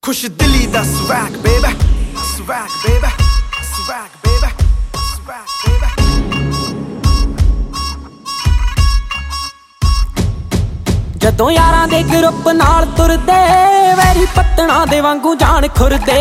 खुश दिली दा swag baby, swag baby, swag baby, swag baby। ਜਦੋਂ ਯਾਰਾਂ ਦੇ ਗਰੁੱਪ ਨਾਲ ਤੁਰਦੇ ਵੈਰੀ ਪੱਤਣਾ ਦੇ ਵਾਂਗੂ ਜਾਣ ਖੁਰਦੇ।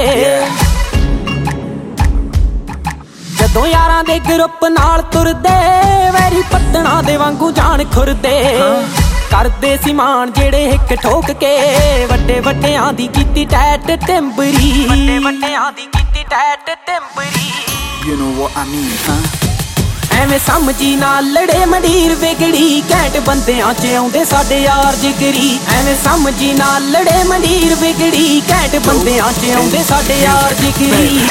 ਜਦੋਂ ਯਾਰਾਂ ਦੇ ਗਰੁੱਪ ਨਾਲ ਤੁਰਦੇ ਵੈਰੀ ਪੱਤਣਾ ਦੇ ਵਾਂਗੂ ਜਾਣ ਖੁਰਦੇ। ਕਰਦੇ ਸੀ ਮਾਣ ਜਿਹੜੇ ਹਿੱਕ ਠੋਕ ਕੇ ਵੱਡੇ ਵੱਡਿਆਂ ਦੀ ਕੀਤੀ ਟੈਟ ਟਿੰਬਰੀ। ਵੱਡੇ ਵੱਡਿਆਂ ਦੀ ਕੀਤੀ ਟੈਟ ਟਿੰਬਰੀ। You know what I mean, huh? ਐਵੇਂ ਸਮਝੀ ਨਾਲ ਲੜੇ ਮੰਡੀਰ ਵਿਗੜੀ ਘੈਂਟ ਬੰਦਿਆਂ ਚ ਆਉਂਦੇ ਸਾਡੇ ਯਾਰ ਜਿਗਰੀ। ਐਵੇਂ ਸਮਝੀ ਨਾਲ ਲੜੇ ਮੰਡੀਰ ਵਿਗੜੀ ਘੈਂਟ ਬੰਦਿਆਂ ਚ ਆਉਂਦੇ ਸਾਡੇ ਯਾਰ ਜਿਗਰੀ।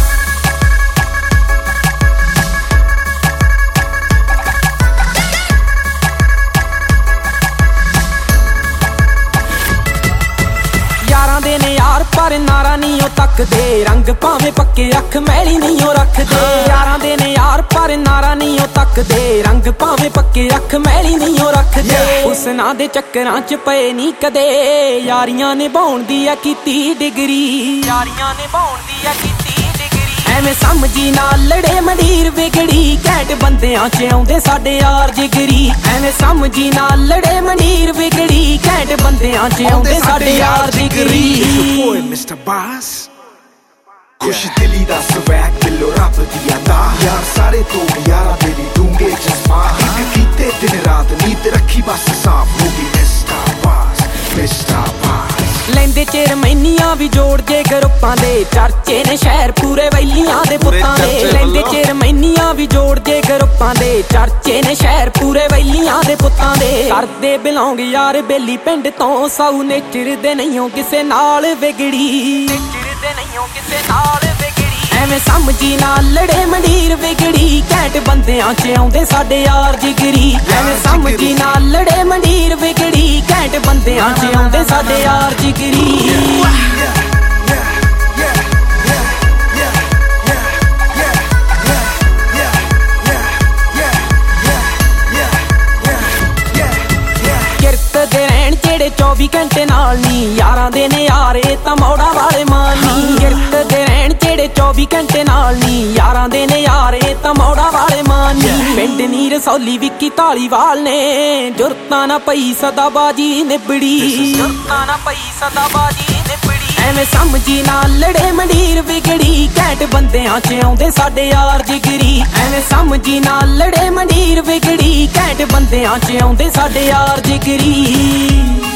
ਯਾਰਾਂ ਦੇ ਨੇ ਯਾਰ ਪਰ ਨਾਰਾ ਨਹੀਂ ਉਹ ਤੱਕਦੇ। ਰੰਗ ਭਾਵੇਂ ਪੱਕੇ ਅੱਖ ਮੈਲੀ ਨਹੀਂ ਉਹ ਰੱਖਦੇ। ਯਾਰਾਂ ਦੇ ਨੇ ਯਾਰ ਪਰ ਨਾਰਾ ਨਹੀਂ ਉਹ ਤੱਕਦੇ। ਰੰਗ ਭਾਵੇਂ ਪੱਕੇ ਅੱਖ ਮੈਲੀ ਨਹੀਂ ਉਹ ਰੱਖਦੇ। ਉਸ ਨਾਂ ਦੇ ਚੱਕਰਾਂ ਚ ਪਏ ਨਹੀਂ ਕਦੇ। ਯਾਰੀਆਂ ਨਿਭਾਉਣ ਦੀ ਆ ਕੀਤੀ ਡਿਗਰੀ। ਯਾਰੀਆਂ ਨਿਭਾਉਣ ਦੀ ਆ ਕੀਤੀ ਡਿਗਰੀ। ਐਵੇਂ ਸਮਝੀ ਨਾਲ ਲੜੇ ਮੰਡੀਰ ਵਿਗੜੀ ਘੈਂਟ ਬੰਦਿਆਂ ਚ ਆਉਂਦੇ ਸਾਡੇ ਯਾਰ ਜਿਗਰੀ। ਐਵੇਂ ਸਮਝੀ ਨਾਲ ਲੜੇ ਮੰਡੀਰ ਵਿਗੜੀ ਘੈਂਟ ਬੰਦਿਆਂ ਚ ਆਉਂਦੇ ਸਾਡੇ ਯਾਰ ਜਿਗਰੀ। Mr. Boss खुश दिली दा swag दिलो रब दी अदा। यार सारे तो यारा तेरी डूंगे जज्बात। एक कीते दिन रात नींद रखी बस साफ होगी Mr. Boss, Mr. Boss। ਲੈਂਦੇ ਚਿਰ ਮੈਨੀਆਂ ਵੀ ਜੋੜ ਜੇ ਗਰੁੱਪਾਂ ਦੇ ਚਰਚੇ ਨੇ ਸ਼ਹਿਰ ਪੂਰੇ ਵੈਲੀਆਂ ਦੇ ਪੁੱਤਾਂ ਦੇ। ਲੈਂਦੇ ਚਿਰ ਮੈਨੀਆਂ ਵੀ ਜੋੜ ਜੇ ਗਰੁੱਪਾਂ ਦੇ ਚਰਚੇ ਨੇ ਸ਼ਹਿਰ ਪੂਰੇ ਵੈਲੀਆਂ ਦੇ ਪੁੱਤਾਂ ਦੇ। ਕਰਦੇ ਬਿਲੋਂਗ ਯਾਰ ਬੇਲੀ ਪਿੰਡ ਤੋਂ ਸਾਊ ਨੇਚਰ ਦੇ ਨਹੀਂ ਕਿਸੇ ਨਾਲ ਵਿਗੜੀ। ਨੇਚਰ ਦੇ ਨਹੀਂ ਕਿਸੇ ਨਾਲ ਵਿਗੜੀ। ਐਵੇਂ ਸਮਝੀ ਨਾਲ ਲੜੇ ਮੰਡੀਰ ਵਿਗੜੀ ਘੈਂਟ ਬੰਦਿਆਂ ਚ ਆਉਂਦੇ ਸਾਡੇ ਯਾਰ ਜਿਗਰੀ। ਐਵੇਂ ਸਮਝੀ ਨਾਲ ਲੜੇ ਮੰਡੀਰ ਵਿਗੜੀ ਘੈਂਟ ਬੰਦਿਆਂ ਚ ਆਉਂਦੇ ਸਾਡੇ ਯਾਰ ਜਿਗਰੀ। ਕਿਰਤ ਦੇ ਰਹਿਣ ਜਿਹੜੇ 24 ਘੰਟੇ ਨਾਲ ਨੀ। ਯਾਰਾਂ ਦੇ ਨੇ ਯਾਰੇ ਤਾਂ ਮੌੜਾ ਵਾਲੇ ਮਾਨੀ। ਕਿਰਤ ਦੇ ਰਹਿਣ ਜਿਹੜੇ 24 ਘੰਟੇ ਨਾਲ ਨੀ। ਯਾਰਾਂ ਦੇ ਨੇ ਯਾਰੇ ਤਾਂ ਮੌੜਾ ਵਾਲੇ ਮਾਨੀ। ਪਿੰਡ ਨੀ ਰਸੌਲੀ ਵਿੱਕੀ ਧਾਲੀਵਾਲ ਨੇ ਜੁਰਤਾਂ ਨਾ ਪਈ ਸਦਾਬਾਜੀ ਨਿਬੜੀ। ਜੁਰਤਾਂ ਨਾ ਪਈ ਸਦਾਬਾਜੀ ਨਿਬੜੀ। ਐਵੇਂ ਸਮਝੀ ਨਾਲ ਲੜੇ ਮੰਡੀਰ ਵਿਗੜੀ ਘੈਂਟ ਬੰਦਿਆਂ ਚ ਆਉਂਦੇ ਸਾਡੇ ਯਾਰ ਜਿਗਰੀ। ਐਵੇਂ ਸਮਝੀ ਨਾਲ ਲੜੇ ਮੰਡੀਰ ਵਿਗੜੀ ਘੈਂਟ ਬੰਦਿਆਂ ਚ ਆਉਂਦੇ ਸਾਡੇ ਯਾਰ ਜਿਗਰੀ।